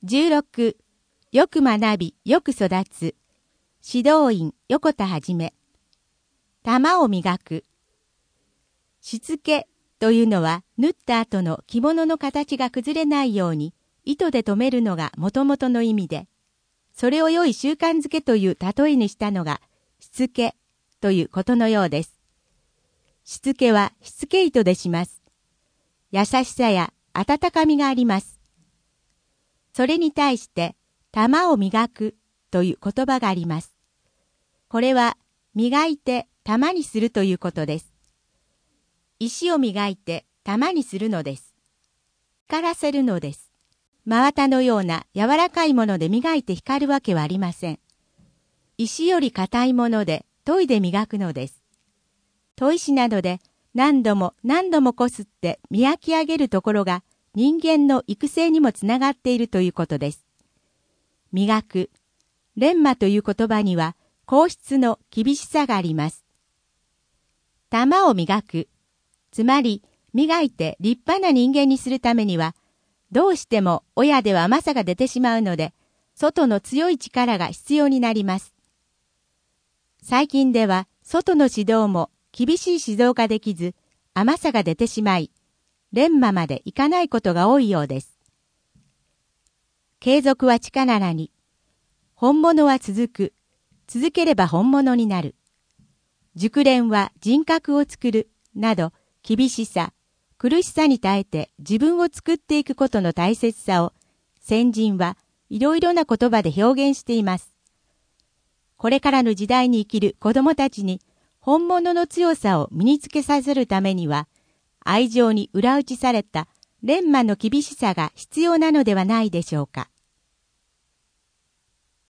16、よく学び、よく育つ。指導員、横田はじめ。玉を磨く。しつけというのは、縫った後の着物の形が崩れないように、糸で留めるのが元々の意味で、それを良い習慣づけという例えにしたのが、しつけということのようです。しつけはしつけ糸でします。優しさや温かみがあります。それに対して、玉を磨くという言葉があります。これは、磨いて玉にするということです。石を磨いて玉にするのです。光らせるのです。真綿のような柔らかいもので磨いて光るわけはありません。石より硬いもので研いで磨くのです。砥石などで何度も何度もこすって磨き上げるところが人間の育成にもつながっているということです。磨く、錬磨という言葉には硬質の厳しさがあります。玉を磨く、つまり磨いて立派な人間にするためには、どうしても親では甘さが出てしまうので、外の強い力が必要になります。最近では外の指導も厳しい指導ができず、甘さが出てしまい、錬磨までいかないことが多いようです。継続は力なり、本物は続く、続ければ本物になる。熟練は人格を作る、など厳しさ、苦しさに耐えて自分を作っていくことの大切さを先人はいろいろな言葉で表現しています。これからの時代に生きる子供たちに本物の強さを身につけさせるためには愛情に裏打ちされた錬磨の厳しさが必要なのではないでしょうか。